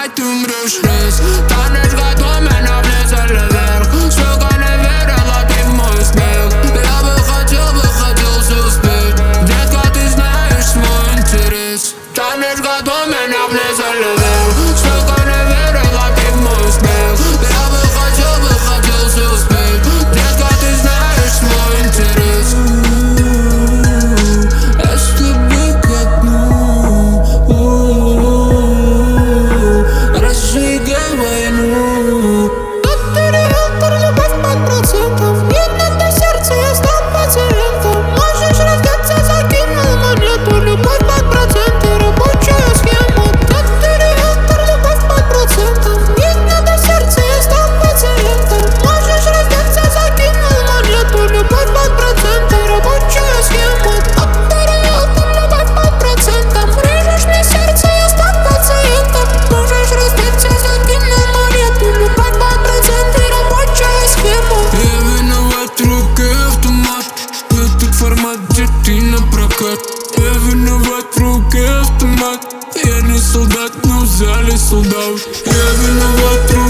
знать, ты умрешь раз. Станешь готовым, а влезали вверх. Сколько не верила ты в мой успех. Я бы хотел все успеть. Детка, ты знаешь свой интерес. Станешь готовым, а влезали вверх. Сколько не верила ты в мой успех. Я бы хотел все успеть. Детка, ты знаешь свой интерес. Я с тобой как дну. Разжигай войну. Риэлтор, любовь под процентом. Нет, до сердца, я стал пациентом. Можешь раздеться, закинул монету. Любовь под проценты, рабочая схема. Риэлтор, любовь под процентом. Нет, до сердца, я стал пациентом. Можешь раздеться, закинул монету. Любовь под проценты, рабочая схема. Риэлтор, любовь под процентом. Режешь мне сердце, я стал пациентом. Можешь раздеться, закинул монету. Любовь под проценты, рабочая схема. Я виноват, в руке автомат. Этот формат, где ты на прокат. Я виноват, в руке автомат. Я не солдат, но в зале солдат. Я виноват, в руке